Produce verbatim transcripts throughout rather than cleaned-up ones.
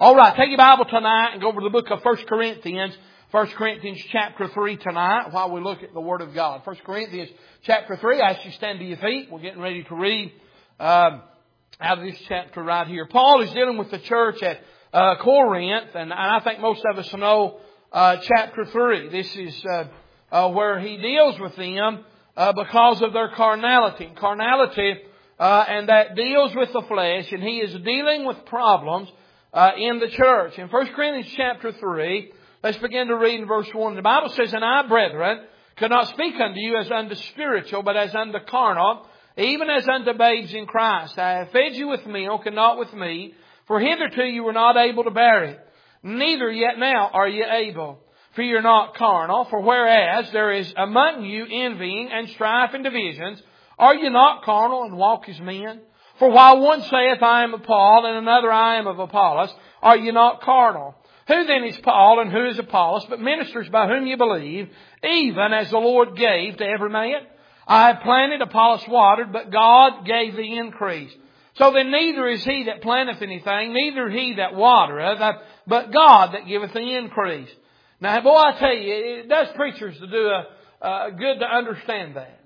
All right, take your Bible tonight and go over to the book of First Corinthians. First Corinthians chapter three tonight while we look at the Word of God. First Corinthians chapter three. I ask you to stand to your feet. We're getting ready to read um, out of this chapter right here. Paul is dealing with the church at uh, Corinth, and, and I think most of us know uh, chapter three. This is uh, uh, where he deals with them uh, because of their carnality. Carnality, uh, and that deals with the flesh, and he is dealing with problems uh, in the church. In First Corinthians chapter three, let's begin to read in verse one. The Bible says, "And I, brethren, could not speak unto you as unto spiritual, but as unto carnal, even as unto babes in Christ. I have fed you with milk and not with meat, for hitherto you were not able to bear it. Neither yet now are ye able. For ye are not carnal. For whereas there is among you envying and strife and divisions, are ye not carnal and walk as men? For while one saith, I am of Paul, and another, I am of Apollos, are ye not carnal? Who then is Paul and who is Apollos, but ministers by whom you believe, even as the Lord gave to every man? I have planted, Apollos watered, but God gave the increase. So then neither is he that planteth anything, neither he that watereth, but God that giveth the increase." Now, boy, I tell you, it does preachers to do a, uh, good to understand that.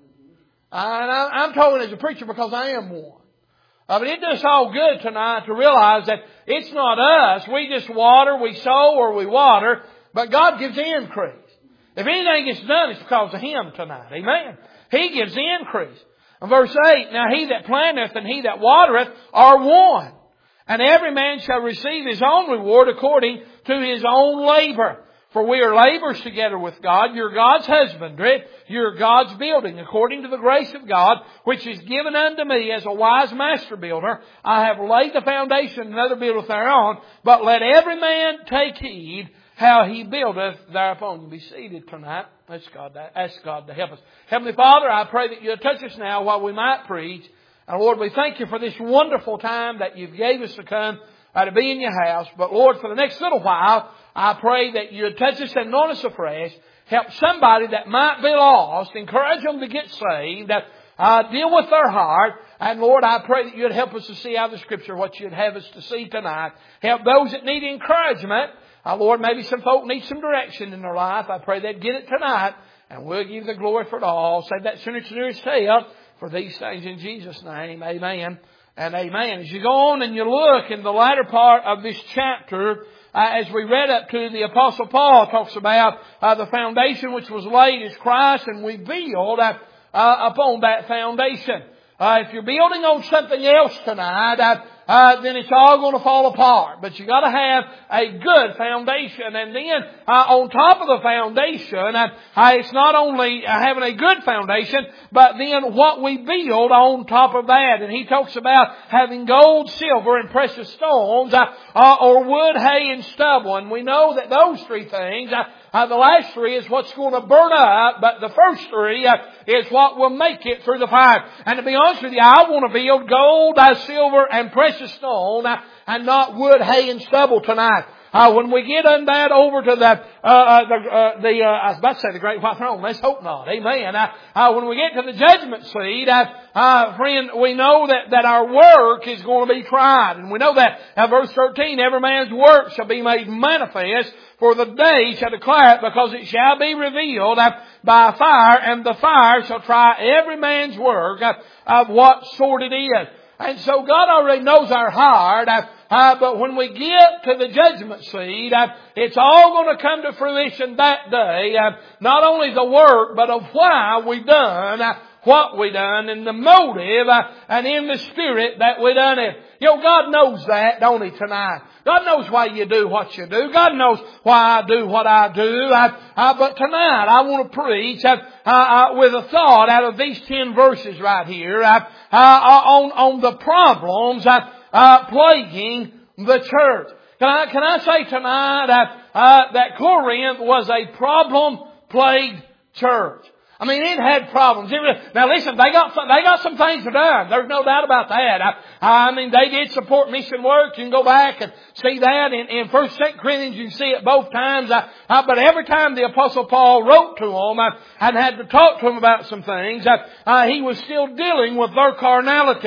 And I, I'm talking as a preacher because I am one. Uh, but it does all good tonight to realize that it's not us. We just water, we sow, or we water, but God gives the increase. If anything gets done, it's because of Him tonight. Amen. He gives the increase. And verse eight, "Now he that planteth and he that watereth are one. And every man shall receive his own reward according to his own labor. For we are laborers together with God. You're God's husbandry. You're God's building. According to the grace of God, which is given unto me as a wise master builder, I have laid the foundation, another buildeth thereon. But let every man take heed how he buildeth thereupon." You be seated tonight. Ask God to, ask God to help us. Heavenly Father, I pray that you'll touch us now while we might preach. And Lord, we thank you for this wonderful time that you've gave us to come uh, to be in your house. But Lord, for the next little while, I pray that you'll touch us and anoint us afresh. Help somebody that might be lost. Encourage them to get saved. Uh, deal with their heart. And Lord, I pray that you'd help us to see out of the Scripture what you'd have us to see tonight. Help those that need encouragement. Uh, Lord, maybe some folk need some direction in their life. I pray they'd get it tonight. And we'll give you the glory for it all. Save that sinner to nearest hell for these things in Jesus' name. Amen and amen. As you go on and you look in the latter part of this chapter, uh, as we read up to, the Apostle Paul talks about uh, the foundation which was laid is Christ, and we build uh, uh, upon that foundation. Uh, if you're building on something else tonight, uh, Uh, then it's all going to fall apart. But you got to have a good foundation. And then uh, on top of the foundation, uh, uh, it's not only uh, having a good foundation, but then what we build on top of that. And he talks about having gold, silver, and precious stones, uh, uh, or wood, hay, and stubble. And we know that those three things, uh, uh, the last three is what's going to burn up, but the first three uh, is what will make it through the fire. And to be honest with you, I want to build gold, uh, silver, and precious stone, uh, and not wood, hay, and stubble tonight. Uh, when we get on that over to the, uh, uh, the, uh, the, uh, I was about to say the great white throne. Let's hope not. Amen. Uh, uh, when we get to the judgment seat, uh, uh, friend, we know that, that our work is going to be tried. And we know that, uh, verse thirteen, "Every man's work shall be made manifest, for the day shall declare it, because it shall be revealed uh, by fire, and the fire shall try every man's work uh, of what sort it is." And so God already knows our heart, uh, uh, but when we get to the judgment seat, uh, it's all going to come to fruition that day. Uh, not only the work, but of why we done uh, what we done, and the motive, uh, and in the spirit that we done it. You know, God knows that, don't He, tonight? God knows why you do what you do. God knows why I do what I do. Uh, uh, but tonight I want to preach uh, uh, uh, with a thought out of these ten verses right here uh, uh, on, on the problems uh, uh, plaguing the church. Can I, can I say tonight uh, uh, that Corinth was a problem-plagued church? I mean, it had problems. It really, now listen, they got some, they got some things to do. There's no doubt about that. I, I mean, they did support mission work. You can go back and see that in, in First Corinthians. You can see it both times. I, I, but every time the Apostle Paul wrote to them I, and had to talk to them about some things, I, uh, he was still dealing with their carnality.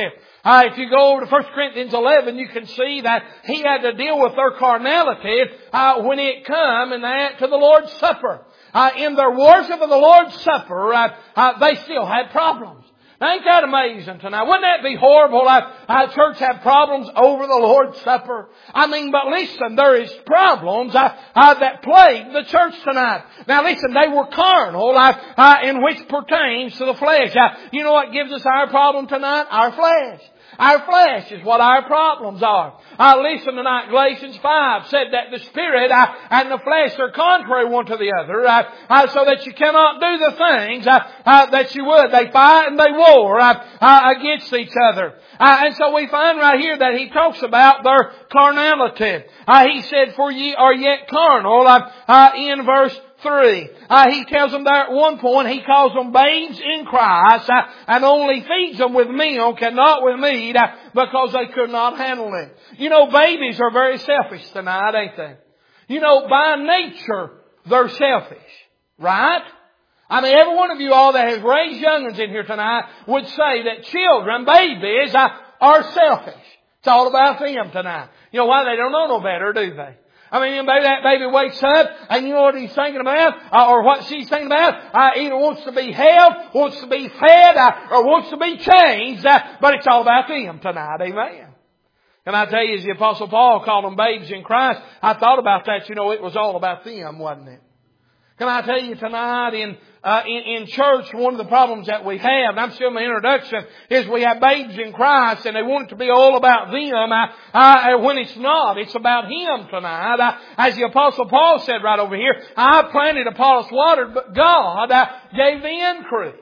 Uh, if you go over to First Corinthians eleven, you can see that he had to deal with their carnality uh, when it come and that to the Lord's Supper. Uh, in their worship of the Lord's Supper, uh, uh, they still had problems. Now, ain't that amazing tonight? Wouldn't that be horrible? Our, our church have problems over the Lord's Supper. I mean, but listen, there is problems uh, uh, that plague the church tonight. Now listen, they were carnal, uh, uh, in which pertains to the flesh. Uh, you know what gives us our problem tonight? Our flesh. Our flesh is what our problems are. Uh, listen tonight, Galatians five said that the Spirit uh, and the flesh are contrary one to the other, uh, uh, so that you cannot do the things uh, uh, that you would. They fight and they war uh, uh, against each other. Uh, and so we find right here that he talks about their carnality. Uh, he said, for ye are yet carnal, uh, uh, in verse three. Uh, he tells them there at one point, he calls them babes in Christ, uh, and only feeds them with milk and not with meat, uh, because they could not handle it. You know, babies are very selfish tonight, ain't they? You know, by nature, they're selfish. Right? I mean, every one of you all that has raised young ones in here tonight would say that children, babies, uh, are selfish. It's all about them tonight. You know why? They don't know no better, do they? I mean, maybe that baby wakes up and you know what he's thinking about, uh, or what she's thinking about. Uh, either wants to be held, wants to be fed, uh, or wants to be changed. Uh, but it's all about them tonight. Amen. And I tell you, as the Apostle Paul called them babes in Christ, I thought about that. You know, it was all about them, wasn't it? Can I tell you tonight, in uh, in, in church, one of the problems that we have, and I'm still in my introduction, is we have babes in Christ, and they want it to be all about them, uh, uh, when it's not. It's about Him tonight. Uh, as the Apostle Paul said right over here, I planted, Apollos watered, but God uh, gave the increase.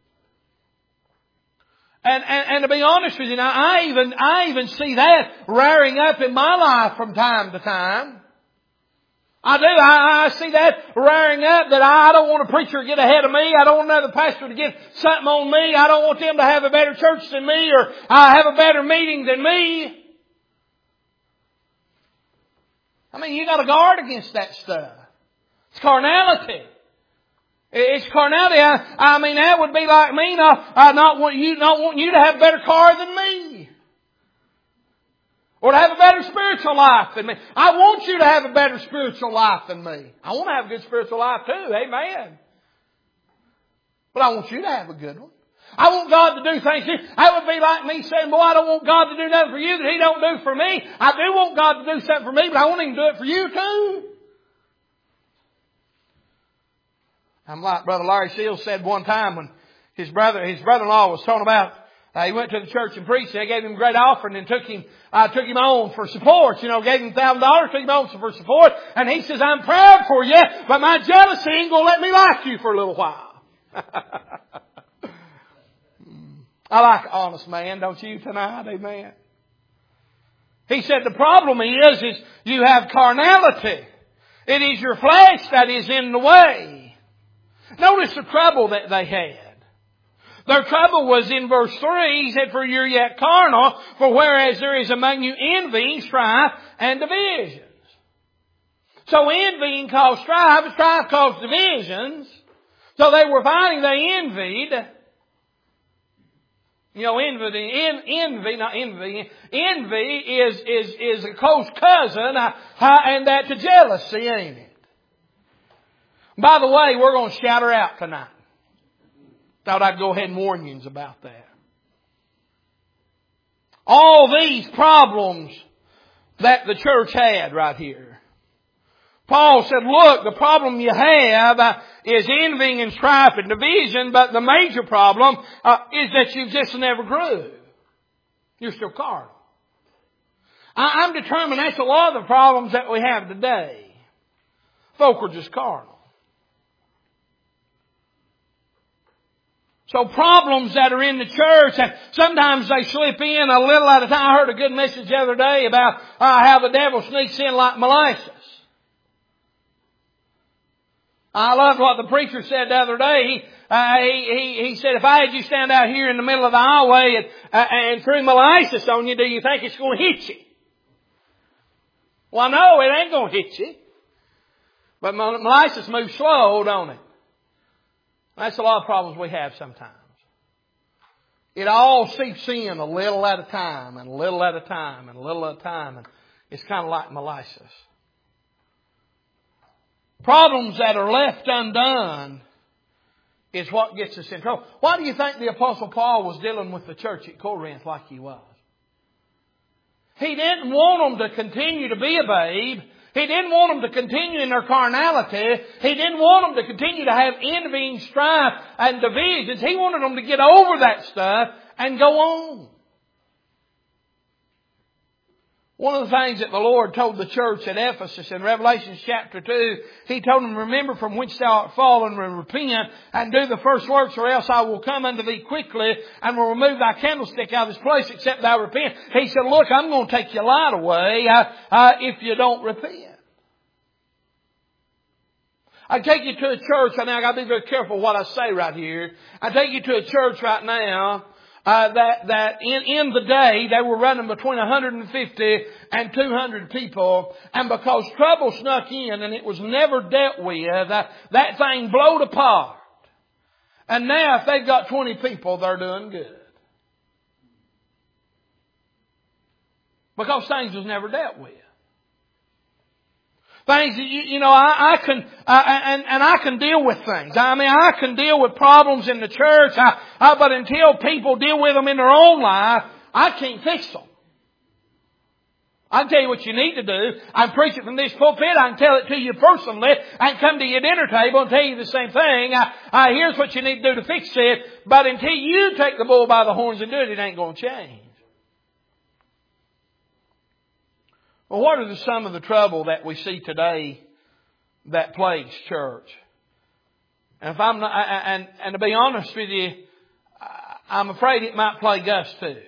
And, and, and to be honest with you, now, I even, I even see that rearing up in my life from time to time. I do. I, I see that rearing up, that I don't want a preacher to get ahead of me. I don't want another pastor to get something on me. I don't want them to have a better church than me, or uh, have a better meeting than me. I mean, you got to guard against that stuff. It's carnality. It's carnality. I, I mean, that would be like me not, uh, not want you, not wanting you to have a better car than me. Or to have a better spiritual life than me. I want you to have a better spiritual life than me. I want to have a good spiritual life too. Amen. But I want you to have a good one. I want God to do things. That would be like me saying, boy, I don't want God to do nothing for you that He don't do for me. I do want God to do something for me, but I want Him to do it for you too. I'm like Brother Larry Shields said one time when his brother, his brother-in-law was talking about, Uh, he went to the church and preached. They gave him a great offering and took him, uh, took him on for support. You know, gave him a thousand dollars, took him on for support. And he says, I'm proud for you, but my jealousy ain't gonna let me like you for a little while. I like an honest man, don't you, tonight? Amen. He said the problem is, is you have carnality. It is your flesh that is in the way. Notice the trouble that they had. Their trouble was in verse three. He said, for you're yet carnal, for whereas there is among you envying, strife, and divisions. So envying caused strife, and strife caused divisions. So they were fighting, they envied. You know, envy, en, envy, not envy. Envy is, is, is a close cousin, uh, uh, and that to jealousy, ain't it? By the way, we're going to shout her out tonight. Thought I'd go ahead and warn you about that. All these problems that the church had right here. Paul said, look, the problem you have uh, is envying and strife and division, but the major problem uh, is that you just never grew. You're still carnal. I, I'm determined that's a lot of the problems that we have today. Folk are just carnal. So problems that are in the church, and sometimes they slip in a little at a time. I heard a good message the other day about uh, how the devil sneaks in like molasses. I loved what the preacher said the other day. He, uh, he, he, he said, if I had you stand out here in the middle of the highway and, uh, and threw molasses on you, do you think it's going to hit you? Well, no, it ain't going to hit you. But molasses moves slow, don't it? That's a lot of problems we have sometimes. it all seeps in a little at a time and a little at a time and a little at a time. And it's kind of like molasses. Problems that are left undone is what gets us in trouble. Why do you think the Apostle Paul was dealing with the church at Corinth like he was? He didn't want them to continue to be a babe. He didn't want them to continue in their carnality. He didn't want them to continue to have envying, strife, and divisions. He wanted them to get over that stuff and go on. One of the things that the Lord told the church at Ephesus in Revelation chapter two, He told them, remember from whence thou art fallen, and repent, and do the first works, or else I will come unto thee quickly, and will remove thy candlestick out of its place, except thou repent. He said, look, I'm going to take your light away uh, uh, if you don't repent. I take you to a church right now. I've got to be very careful what I say right here. I take you to a church right now uh, that that in, in the day they were running between one hundred fifty and two hundred people, and because trouble snuck in and it was never dealt with, uh, that thing blowed apart. And now, if they've got twenty people, they're doing good because things was never dealt with. Things that, you, you know, I, I can, uh, and, and I can deal with things. I mean, I can deal with problems in the church, I, I, but until people deal with them in their own life, I can't fix them. I can tell you what you need to do. I can preach it from this pulpit. I can tell it to you personally. I can come to your dinner table and tell you the same thing. I, I, here's what you need to do to fix it. But until you take the bull by the horns and do it, it ain't going to change. Well, what are the, some of the trouble that we see today that plagues church? And if I'm not, and, and to be honest with you, I'm afraid it might plague us too.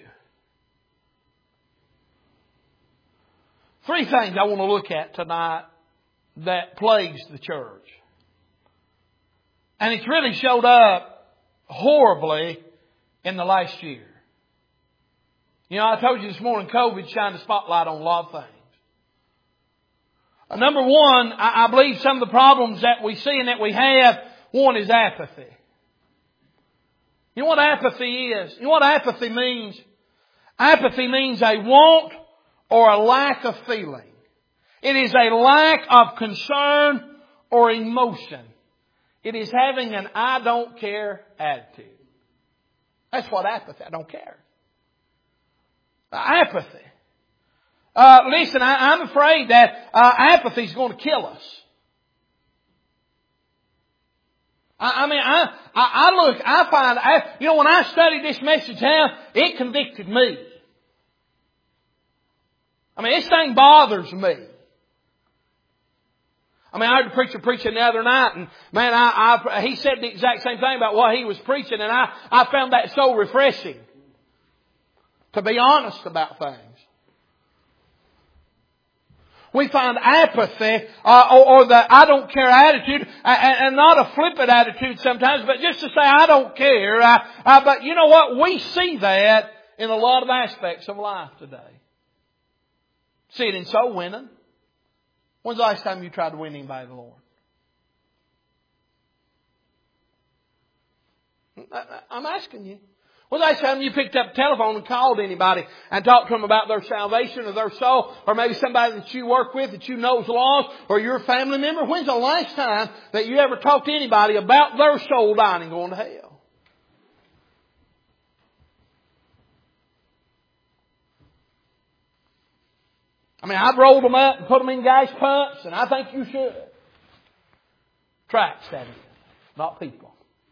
Three things I want to look at tonight that plagues the church. And it's really showed up horribly in the last year. You know, I told you this morning, COVID shined a spotlight on a lot of things. Number one, I believe some of the problems that we see and that we have, one is apathy. You know what apathy is? You know what apathy means? Apathy means a want or a lack of feeling. It is a lack of concern or emotion. It is having an I don't care attitude. That's what apathy, I don't care. Apathy. Uh, listen, I, I'm afraid that uh, apathy is going to kill us. I, I mean, I, I, I look, I find, I, you know, when I studied this message out, it convicted me. I mean, this thing bothers me. I mean, I heard the preacher preaching the other night, and man, I, I he said the exact same thing about what he was preaching, and I, I found that so refreshing. To be honest about things. We find apathy uh, or, or the I don't care attitude, and, and not a flippant attitude sometimes, but just to say I don't care. Uh, uh, but you know what? We see that in a lot of aspects of life today. See it in soul winning. When's the last time you tried to win anybody to the Lord? I'm asking you. When's the last time you picked up the telephone and called anybody and talked to them about their salvation or their soul, or maybe somebody that you work with that you know is lost, or your family member? When's the last time that you ever talked to anybody about their soul dying and going to hell? I mean, I've rolled them up and put them in gas pumps, and I think you should. Tracks, that is, not people.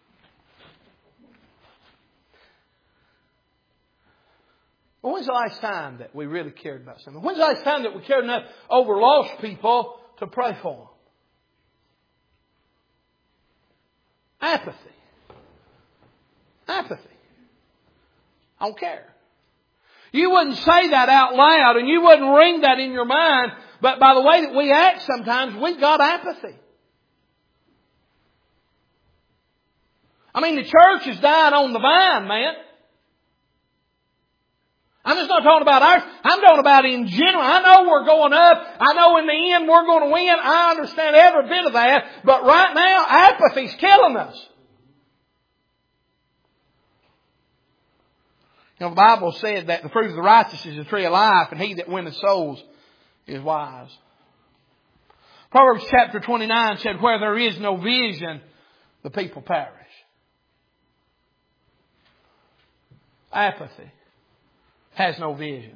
Well, when's the last time that we really cared about something? When's the last time that we cared enough over lost people to pray for them? Apathy. Apathy. I don't care. You wouldn't say that out loud and you wouldn't ring that in your mind, but by the way that we act sometimes, we've got apathy. I mean, the church is dying on the vine, man. I'm just not talking about ours. I'm talking about in general. I know we're going up. I know in the end we're going to win. I understand every bit of that. But right now, apathy's killing us. You know, the Bible said that the fruit of the righteous is the tree of life, and he that winneth souls is wise. Proverbs chapter twenty-nine said, where there is no vision, the people perish. Apathy has no vision.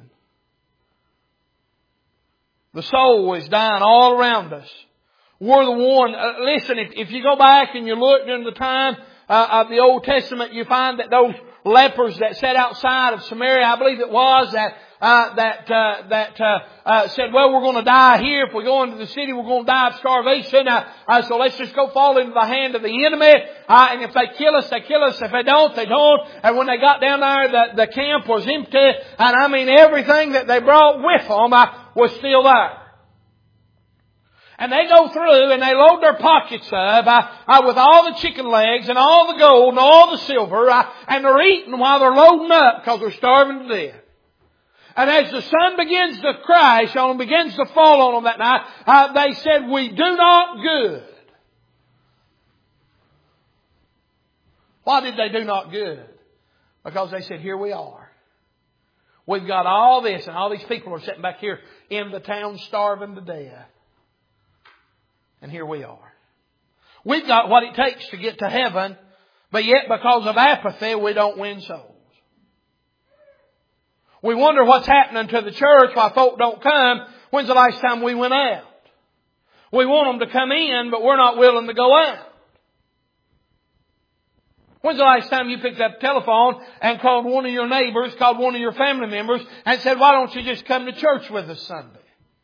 The soul is dying all around us. We're the one, uh, listen, if, if you go back and you look during the time uh, of the Old Testament, you find that those lepers that sat outside of Samaria, I believe it was, that uh, that uh, that uh, uh, said, well, we're going to die here. If we go into the city, we're going to die of starvation. Uh, uh, so let's just go fall into the hand of the enemy. Uh, and if they kill us, they kill us. If they don't, they don't. And when they got down there, the, the camp was empty. And I mean, everything that they brought with them uh, was still there. And they go through and they load their pockets up uh, uh, with all the chicken legs and all the gold and all the silver. Uh, and they're eating while they're loading up because they're starving to death. And as the sun begins to crash on them, begins to fall on them that night, uh, they said, we do not good. Why did they do not good? Because they said, here we are. We've got all this and all these people are sitting back here in the town starving to death. And here we are. We've got what it takes to get to heaven, but yet because of apathy, we don't win souls. We wonder what's happening to the church, why folk don't come. When's the last time we went out? We want them to come in, but we're not willing to go out. When's the last time you picked up the telephone and called one of your neighbors, called one of your family members, and said, why don't you just come to church with us Sunday?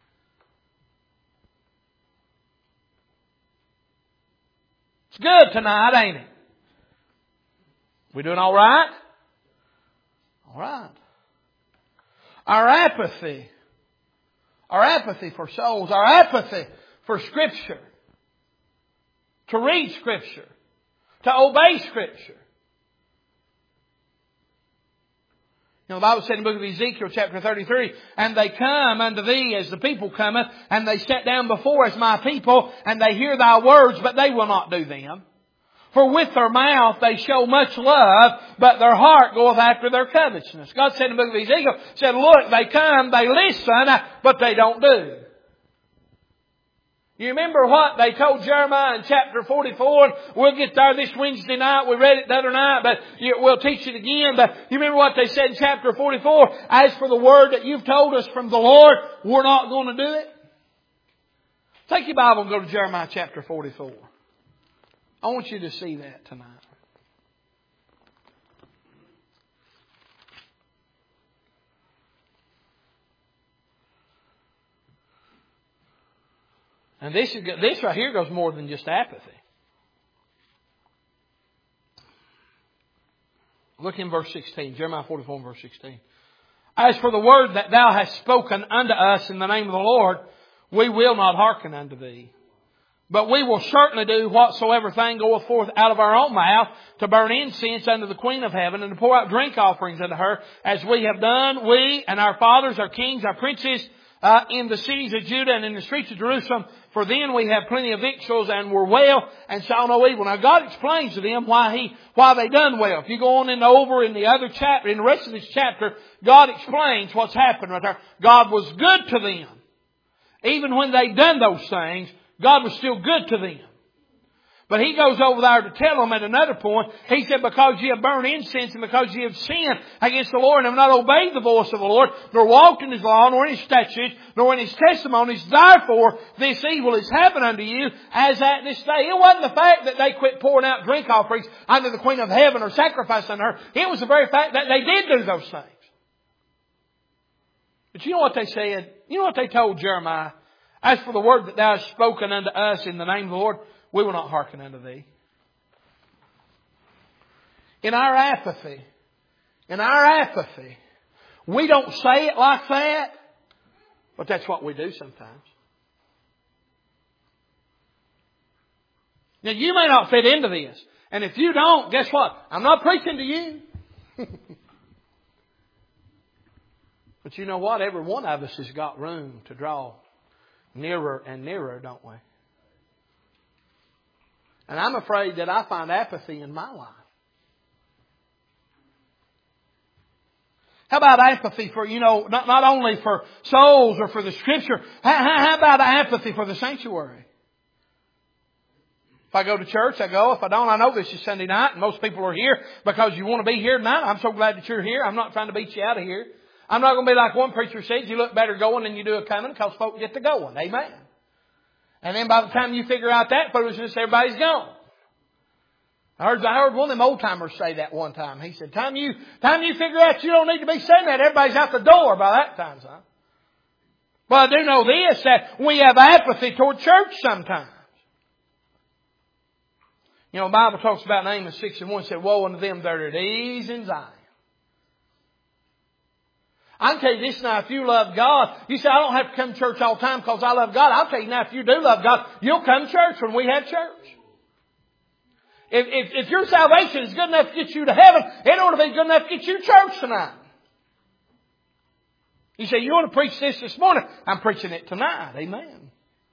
It's good tonight, ain't it? We doing all right? All right. Our apathy, our apathy for souls, our apathy for Scripture, to read Scripture, to obey Scripture. You know, the Bible said in the book of Ezekiel chapter thirty-three, and they come unto thee as the people cometh, and they sit down before us, my people, and they hear thy words, but they will not do them. For with their mouth they show much love, but their heart goeth after their covetousness. God said in the book of Ezekiel, said, look, they come, they listen, but they don't do. You remember what they told Jeremiah in chapter forty-four? We'll get there this Wednesday night. We read it the other night, but we'll teach it again. But you remember what they said in chapter forty-four? As for the word that you've told us from the Lord, we're not going to do it. Take your Bible and go to Jeremiah chapter forty-four. I want you to see that tonight. And this is this right here goes more than just apathy. Look in verse sixteen, Jeremiah forty-four and verse sixteen. As for the word that thou hast spoken unto us in the name of the Lord, we will not hearken unto thee. But we will certainly do whatsoever thing goeth forth out of our own mouth to burn incense unto the Queen of Heaven and to pour out drink offerings unto her, as we have done, we and our fathers, our kings, our princes, uh, in the cities of Judah and in the streets of Jerusalem. For then we have plenty of victuals and were well and saw no evil. Now God explains to them why he, why they done well. If you go on in over in the other chapter, in the rest of this chapter, God explains what's happened right there. God was good to them. Even when they done those things, God was still good to them. But He goes over there to tell them at another point. He said, because ye have burned incense and because ye have sinned against the Lord and have not obeyed the voice of the Lord, nor walked in His law, nor in His statutes, nor in His testimonies, therefore this evil is happened unto you as at this day. It wasn't the fact that they quit pouring out drink offerings unto the Queen of Heaven or sacrifice unto her. It was the very fact that they did do those things. But you know what they said? You know what they told Jeremiah? As for the word that thou hast spoken unto us in the name of the Lord, we will not hearken unto thee. In our apathy, in our apathy, we don't say it like that, but that's what we do sometimes. Now you may not fit into this. And if you don't, guess what? I'm not preaching to you. But you know what? Every one of us has got room to draw nearer and nearer, don't we? And I'm afraid that I find apathy in my life. How about apathy for, you know, not, not only for souls or for the Scripture. How, how about apathy for the sanctuary? If I go to church, I go. If I don't, I know this is Sunday night and most people are here because you want to be here tonight. I'm so glad that you're here. I'm not trying to beat you out of here. I'm not going to be like one preacher said, you look better going than you do a coming because folk get to going. Amen. And then by the time you figure out that foolishness, everybody's gone. I heard, I heard one of them old timers say that one time. He said, time you, time you figure out you don't need to be saying that, everybody's out the door by that time, son. But I do know this, that we have apathy toward church sometimes. You know, the Bible talks about in Amos six and one, said, woe unto them that are at ease in Zion. I can tell you this now, if you love God, you say, I don't have to come to church all the time because I love God. I'll tell you now, if you do love God, you'll come to church when we have church. If, if, if your salvation is good enough to get you to heaven, it ought to be good enough to get you to church tonight. You say, you want to preach this this morning? I'm preaching it tonight. Amen.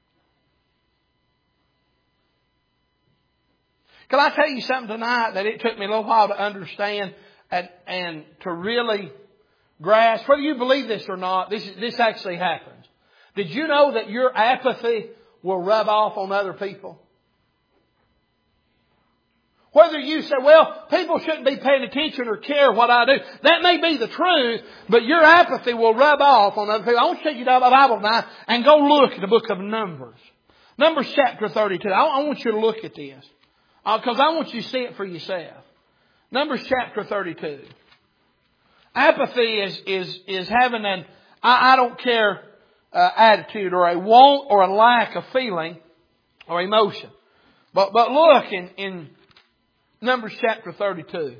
Can I tell you something tonight that it took me a little while to understand and, and to really grasp? Whether you believe this or not, this, this actually happens. Did you know that your apathy will rub off on other people? Whether you say, well, people shouldn't be paying attention or care what I do. That may be the truth, but your apathy will rub off on other people. I want you to take you down the Bible tonight and go look at the book of Numbers. Numbers chapter thirty-two. I, I want you to look at this. Because uh, I want you to see it for yourself. Numbers chapter thirty-two. Apathy is, is, is having an I, I don't care uh, attitude or a want or a lack of feeling or emotion. But, but look in, in Numbers chapter thirty-two.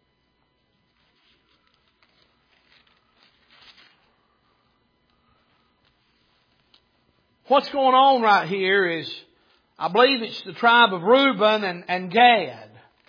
What's going on right here is, I believe it's the tribe of Reuben and, and Gad.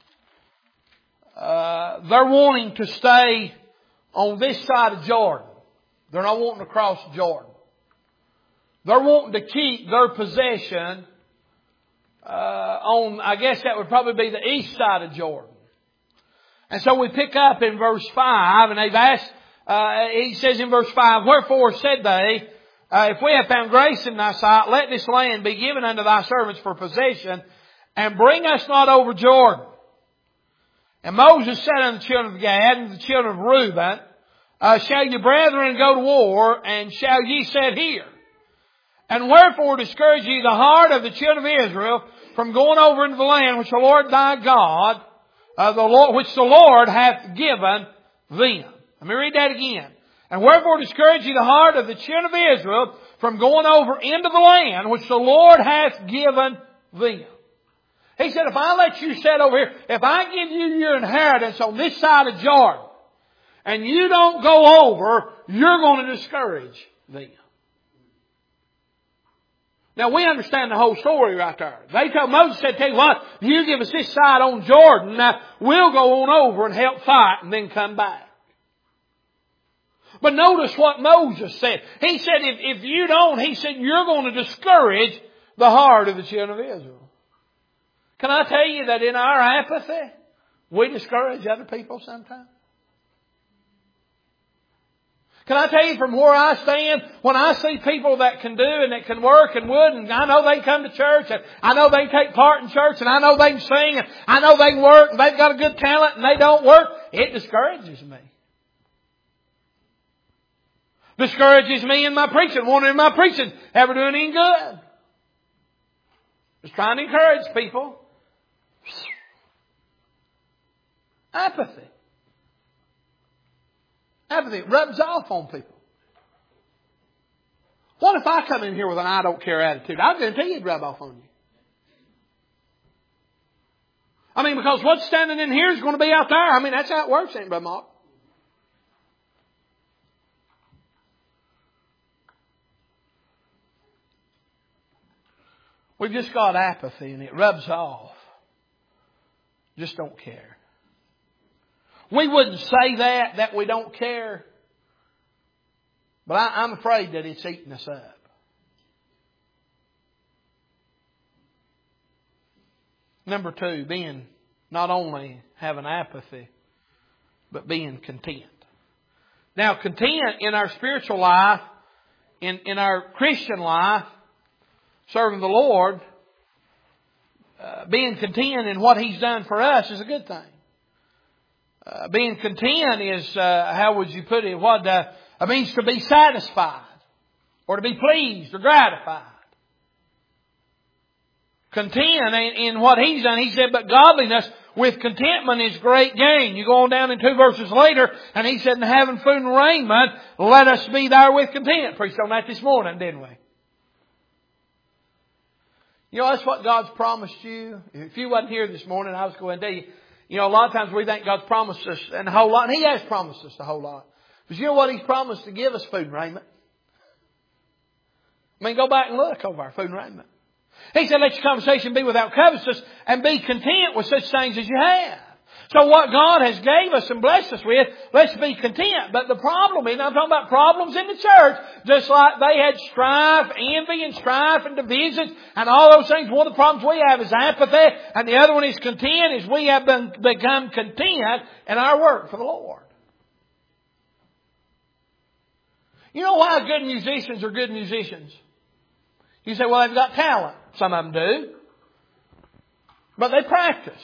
Uh, they're wanting to stay on this side of Jordan. They're not wanting to cross Jordan. They're wanting to keep their possession Uh, on, I guess that would probably be the east side of Jordan. And so we pick up in verse five, and they've asked, uh, he says in verse five, wherefore said they, uh, if we have found grace in thy sight, let this land be given unto thy servants for possession, and bring us not over Jordan. And Moses said unto the children of Gad and the children of Reuben, uh, shall your brethren go to war, and shall ye sit here? And wherefore discourage ye the heart of the children of Israel from going over into the land which the Lord thy God, uh, the Lord, which the Lord hath given them. Let me read that again. And wherefore discourage ye the heart of the children of Israel from going over into the land which the Lord hath given them. He said, if I let you sit over here, if I give you your inheritance on this side of Jordan, and you don't go over, you're going to discourage them. Now we understand the whole story right there. They told Moses, said, tell you what, you give us this side on Jordan, now we'll go on over and help fight and then come back. But notice what Moses said. He said, if, if you don't, he said, you're going to discourage the heart of the children of Israel. Can I tell you that in our apathy, we discourage other people sometimes? Can I tell you from where I stand, when I see people that can do and that can work and would, and I know they come to church, and I know they take part in church, and I know they can sing, and I know they can work, and they've got a good talent, and they don't work, it discourages me. Discourages me in my preaching, wanting in my preaching, ever doing any good. Just trying to encourage people. Apathy. Apathy rubs off on people. What if I come in here with an I don't care attitude? I guarantee it'd rub off on you. I mean, because what's standing in here is going to be out there. I mean, that's how it works, ain't it, Brother Mark? We've just got apathy and it rubs off. Just don't care. We wouldn't say that, that we don't care. But I, I'm afraid that it's eating us up. Number two, being not only having apathy, but being content. Now, content in our spiritual life, in, in our Christian life, serving the Lord, uh, being content in what He's done for us is a good thing. Uh, being content is, uh, how would you put it, what uh, it means to be satisfied or to be pleased or gratified. Content in, in what He's done. He said, but godliness with contentment is great gain. You go on down in two verses later, and He said, in having food and raiment, let us be there with content. Preached on that this morning, didn't we? You know, that's what God's promised you. If you wasn't here this morning, I was going to tell you, you know, a lot of times we think God's promised us a whole lot, and He has promised us a whole lot. But you know what He's promised to give us? Food and raiment. I mean, go back and look over our food and raiment. He said, let your conversation be without covetousness and be content with such things as you have. So what God has gave us and blessed us with, let's be content. But the problem is, I'm talking about problems in the church, just like they had strife, envy and strife and divisions and all those things. One of the problems we have is apathy, and the other one is content, is we have been, become content in our work for the Lord. You know why good musicians are good musicians? You say, well, they've got talent. Some of them do. But they practice.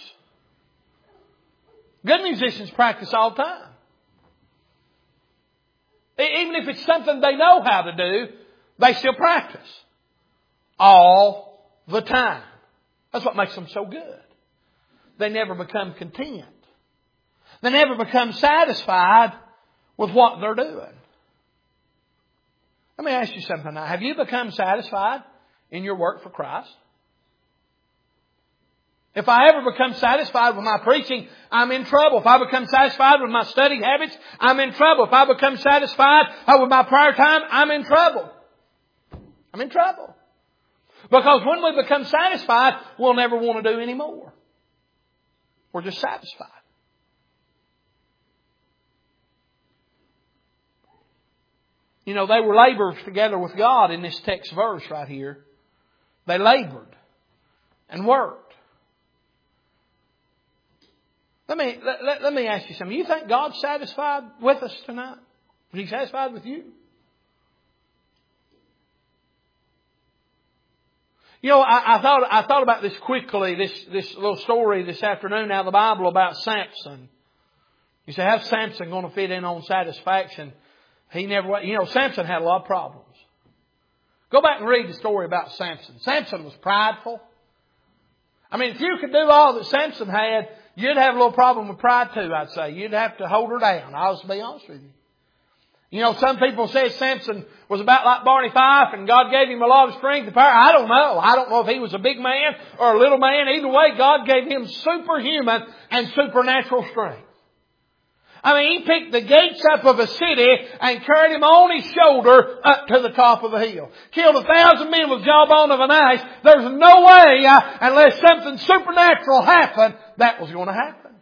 Good musicians practice all the time. Even if it's something they know how to do, they still practice. All the time. That's what makes them so good. They never become content. They never become satisfied with what they're doing. Let me ask you something now. Have you become satisfied in your work for Christ? If I ever become satisfied with my preaching, I'm in trouble. If I become satisfied with my study habits, I'm in trouble. If I become satisfied with my prayer time, I'm in trouble. I'm in trouble. Because when we become satisfied, we'll never want to do any more. We're just satisfied. You know, they were laborers together with God in this text verse right here. They labored and worked. Let me, let, let, let me ask you something. You think God's satisfied with us tonight? Is He satisfied with you? You know, I, I thought I thought about this quickly, this, this little story this afternoon out of the Bible about Samson. You say, how's Samson going to fit in on satisfaction? He never, you know, Samson had a lot of problems. Go back and read the story about Samson. Samson was prideful. I mean, if you could do all that Samson had, you'd have a little problem with pride too, I'd say. You'd have to hold her down. I'll just be honest with you. You know, some people say Samson was about like Barney Fife and God gave him a lot of strength and power. I don't know. I don't know if he was a big man or a little man. Either way, God gave him superhuman and supernatural strength. I mean, he picked the gates up of a city and carried him on his shoulder up to the top of the hill. Killed a thousand men with jawbone of an ass. There's no way, uh, unless something supernatural happened, that was going to happen.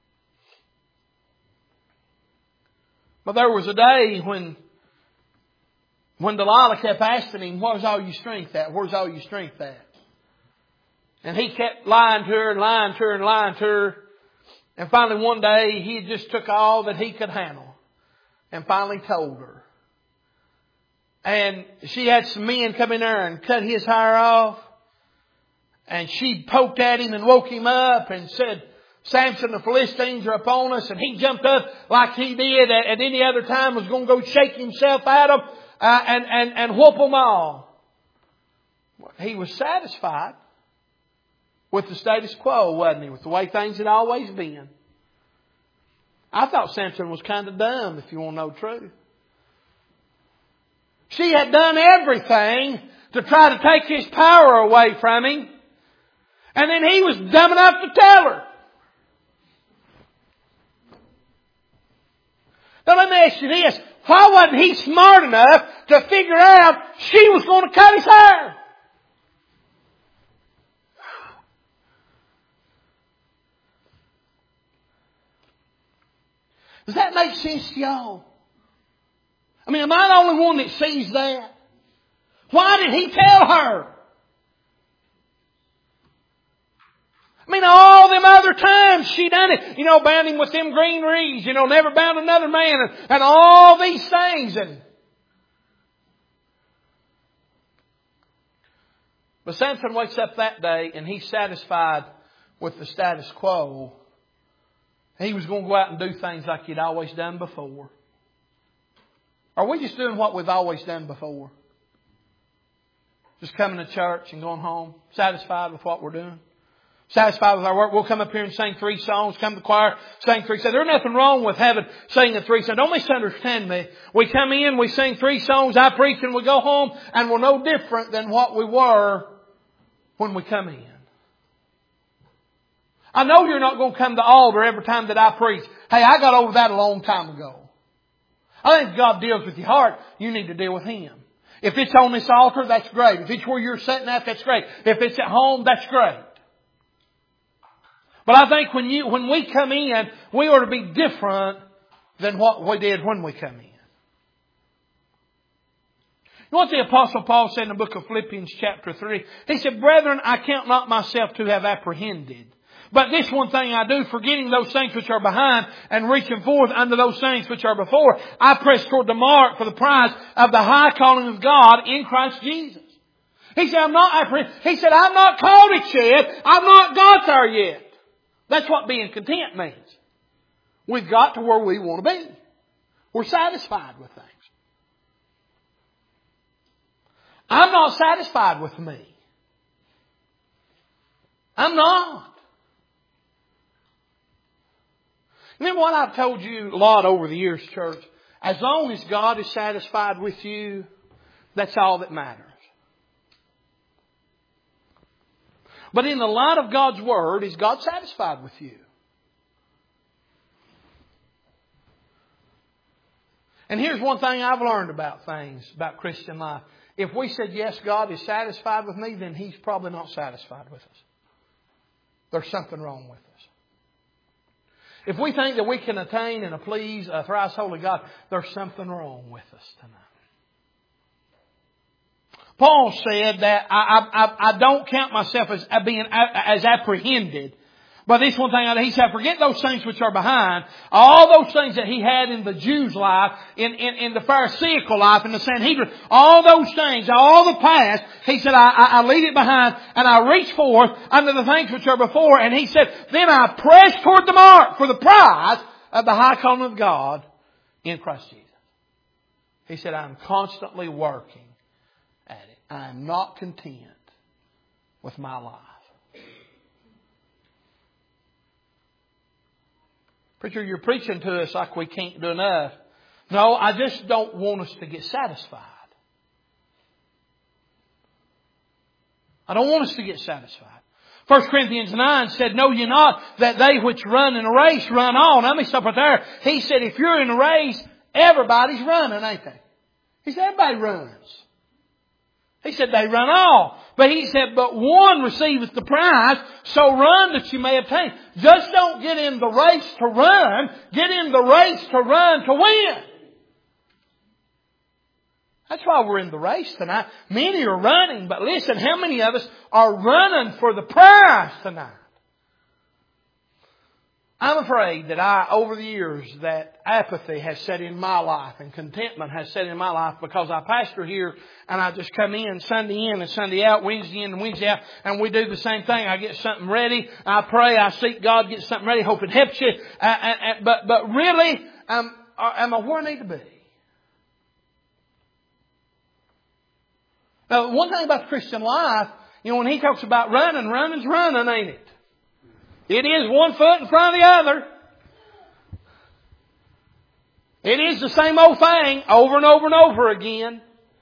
But there was a day when, when Delilah kept asking him, where's all your strength at? Where's all your strength at? And he kept lying to her and lying to her and lying to her. And finally one day he just took all that he could handle and finally told her. And she had some men come in there and cut his hair off. And she poked at him and woke him up and said, Samson, the Philistines are upon us. And he jumped up like he did at, at any other time, was going to go shake himself at them uh, and, and, and whoop them all. He was satisfied with the status quo, wasn't he? With the way things had always been. I thought Samson was kind of dumb, if you want to know the truth. She had done everything to try to take his power away from him. And then he was dumb enough to tell her. Now let me ask you this. Why wasn't he smart enough to figure out she was going to cut his hair? Does that make sense to y'all? I mean, am I the only one that sees that? Why did he tell her? I mean, all them them other times she done it. You know, bound him with them green reeds. You know, never bound another man. And, and all these things. And But Samson wakes up that day and he's satisfied with the status quo. He was going to go out and do things like he'd always done before. Are we just doing what we've always done before? Just coming to church and going home, satisfied with what we're doing? Satisfied with our work? We'll come up here and sing three songs, come to the choir, sing three songs. There's nothing wrong with having, singing three songs. Don't misunderstand me. We come in, we sing three songs, I preach, and we go home, and we're no different than what we were when we come in. I know you're not going to come to the altar every time that I preach. Hey, I got over that a long time ago. I think if God deals with your heart, you need to deal with Him. If it's on this altar, that's great. If it's where you're sitting at, that's great. If it's at home, that's great. But I think when you, when we come in, we ought to be different than what we did when we come in. You know what the Apostle Paul said in the book of Philippians chapter three? He said, "Brethren, I count not myself to have apprehended. But this one thing I do, forgetting those things which are behind and reaching forth unto those things which are before, I press toward the mark for the prize of the high calling of God in Christ Jesus." He said, I'm not apprehended. He said, I've not called it yet. I've not got there yet. That's what being content means. We've got to where we want to be. We're satisfied with things. I'm not satisfied with me. I'm not. Remember what I've told you a lot over the years, church? As long as God is satisfied with you, that's all that matters. But in the light of God's Word, is God satisfied with you? And here's one thing I've learned about things, about Christian life. If we said, yes, God is satisfied with me, then He's probably not satisfied with us. There's something wrong with us. If we think that we can attain and please a thrice holy God, there's something wrong with us tonight. Paul said that I, I, I don't count myself as being as apprehended. But this one thing, he said, forget those things which are behind. All those things that he had in the Jews' life, in, in, in the Pharisaical life, in the Sanhedrin, all those things, all the past, he said, I, I, I leave it behind and I reach forth unto the things which are before. And he said, then I press toward the mark for the prize of the high calling of God in Christ Jesus. He said, I'm constantly working at it. I am not content with my life. Preacher, you're preaching to us like we can't do enough. No, I just don't want us to get satisfied. I don't want us to get satisfied. First Corinthians nine said, know ye not that they which run in a race run on. Let me stop right there. He said, if you're in a race, everybody's running, ain't they? He said, everybody runs. He said, they run all. But he said, but one receiveth the prize, so run that you may obtain. Just don't get in the race to run. Get in the race to run to win. That's why we're in the race tonight. Many are running, but listen, how many of us are running for the prize tonight? I'm afraid that I, over the years, that apathy has set in my life and contentment has set in my life because I pastor here and I just come in Sunday in and Sunday out, Wednesday in and Wednesday out, and we do the same thing. I get something ready. I pray. I seek God, get something ready. Hope it helps you. Uh, uh, uh, but, but really, um, am I where I need to be? Now, one thing about the Christian life, you know, when he talks about running, running's running, ain't it? It is one foot in front of the other. It is the same old thing over and over and over again.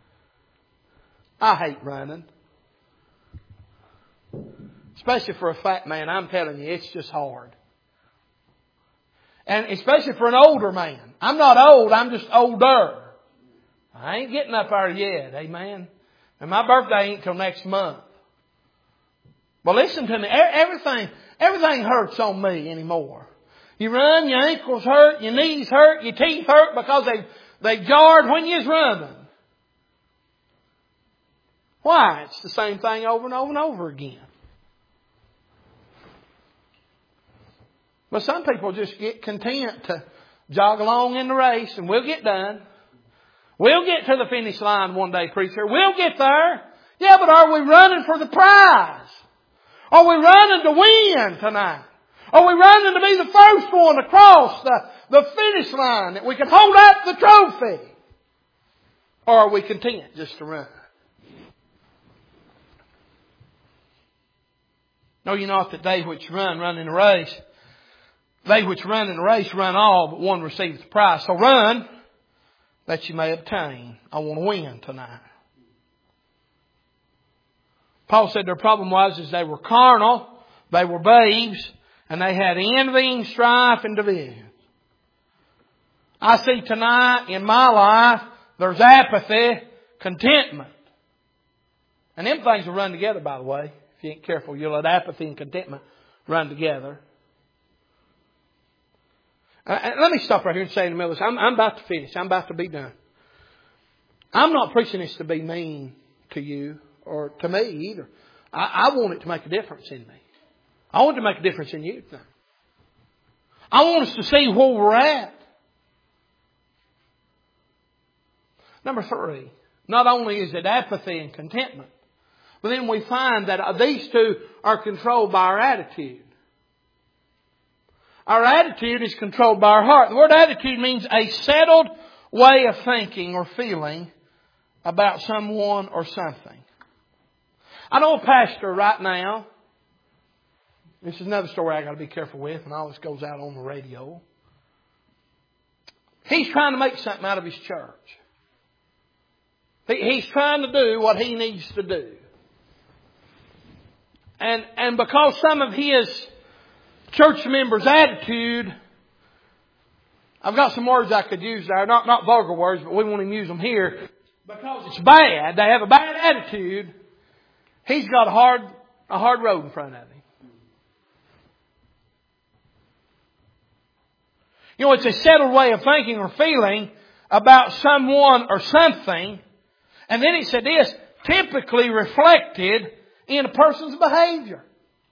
I hate running. Especially for a fat man, I'm telling you, it's just hard. And especially for an older man. I'm not old, I'm just older. I ain't getting up there yet, amen. And my birthday ain't till next month. But listen to me, everything... Everything hurts on me anymore. You run, your ankles hurt, your knees hurt, your teeth hurt because they they jarred when you was running. Why? It's the same thing over and over and over again. But some people just get content to jog along in the race and we'll get done. We'll get to the finish line one day, preacher. We'll get there. Yeah, but are we running for the prize? Are we running to win tonight? Are we running to be the first one across the, the finish line that we can hold up the trophy? Or are we content just to run? Know ye not that they which run, run in a race. They which run in a race run all, but one receives the prize. So run that you may obtain. I want to win tonight. Paul said their problem was is they were carnal, they were babes, and they had envy, strife, and division. I see tonight in my life, there's apathy, contentment. And them things will run together, by the way. If you ain't careful, you'll let apathy and contentment run together. Uh, let me stop right here and say in the middle of this. I'm, I'm about to finish. I'm about to be done. I'm not preaching this to be mean to you or to me either. I, I want it to make a difference in me. I want it to make a difference in you. I want us to see where we're at. Number three, not only is it apathy and contentment, but then we find that these two are controlled by our attitude. Our attitude is controlled by our heart. The word attitude means a settled way of thinking or feeling about someone or something. I know a pastor right now. This is another story I got to be careful with, and all this goes out on the radio. He's trying to make something out of his church. He's trying to do what he needs to do. And, and because some of his church members' attitude, I've got some words I could use there, not, not vulgar words, but we won't even use them here. Because it's bad, they have a bad attitude, he's got a hard, a hard road in front of him. You know, it's a settled way of thinking or feeling about someone or something. And then he said this, typically reflected in a person's behavior.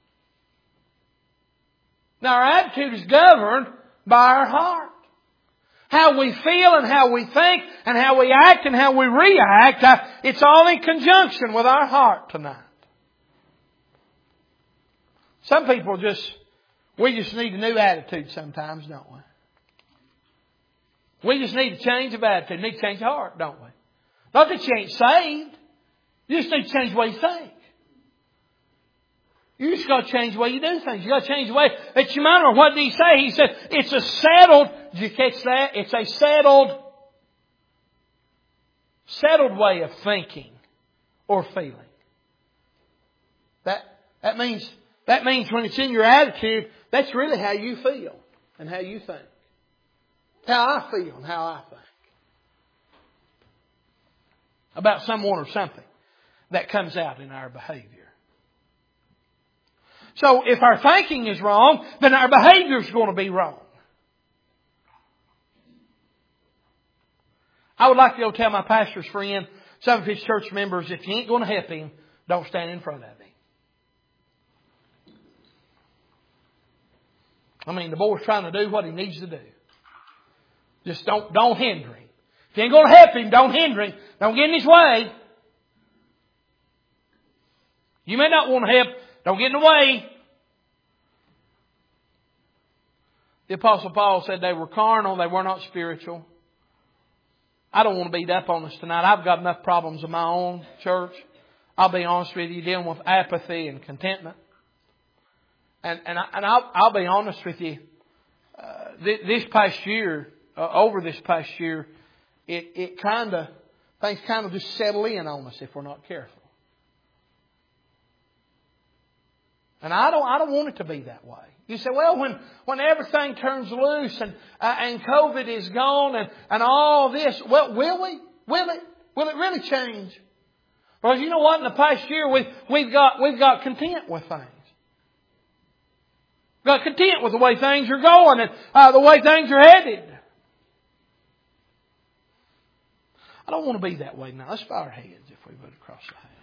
Now our attitude is governed by our heart. How we feel and how we think and how we act and how we react, it's all in conjunction with our heart tonight. Some people just, we just need a new attitude sometimes, don't we? We just need a change of attitude. We need to change the heart, don't we? Not that you ain't saved. You just need to change the way you think. You just got to change the way you do things. You got to change the way that you mind. Or what did he say? He said, it's a settled, did you catch that? It's a settled, settled way of thinking or feeling. That, that means, that means when it's in your attitude, that's really how you feel and how you think. How I feel and how I think about someone or something that comes out in our behavior. So if our thinking is wrong, then our behavior is going to be wrong. I would like to go tell my pastor's friend, some of his church members, if you ain't going to help him, don't stand in front of him. I mean, the boy's trying to do what he needs to do. Just don't, don't hinder him. If you ain't going to help him, don't hinder him. Don't get in his way. You may not want to help. Don't get in the way. The Apostle Paul said they were carnal. They were not spiritual. I don't want to beat up on us tonight. I've got enough problems of my own, church. I'll be honest with you, dealing with apathy and contentment. And, and, I, and I'll, I'll be honest with you. Uh, th- this past year, uh, over this past year, it, it kind of, things kind of just settle in on us if we're not careful. And I don't, I don't want it to be that way. You say, well, when, when everything turns loose and, uh, and COVID is gone and, and all this, well, will we? Will it? Will it really change? Because you know what? In the past year, we've, we've got, we've got content with things. We've got content with the way things are going and uh, the way things are headed. I don't want to be that way now. Let's bow our heads if we would across the house.